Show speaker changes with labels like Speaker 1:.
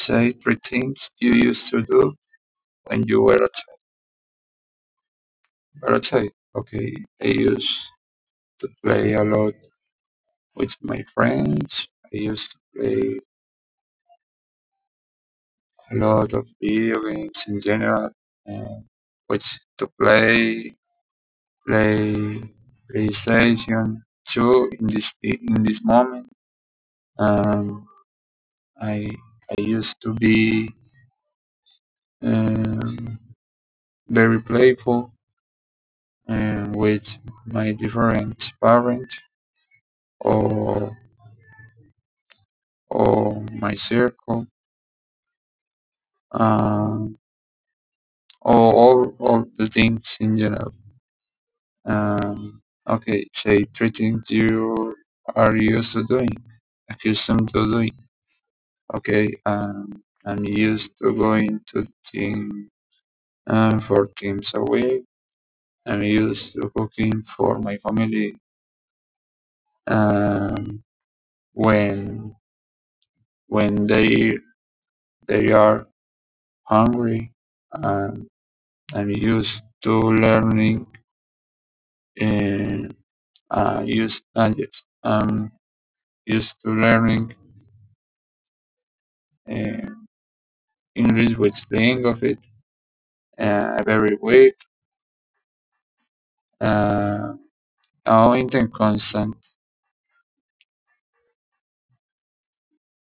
Speaker 1: say three things you used to do when you were a child. Okay, I used to play a lot with my friends. I used to play a lot of video games in general, and which to play PlayStation 2 in this moment. Um, I I used to be um, very playful with my different parents or my circle, um, or all the things in general. Okay, say three things you are used to doing, accustomed to doing. Okay, I'm used to going to gym 4 times a week. I'm used to cooking for my family um, when they are hungry. Um, I'm used to learning uh, yes, used to learning uh, English with the end of it every week. Uh, Now in the constant.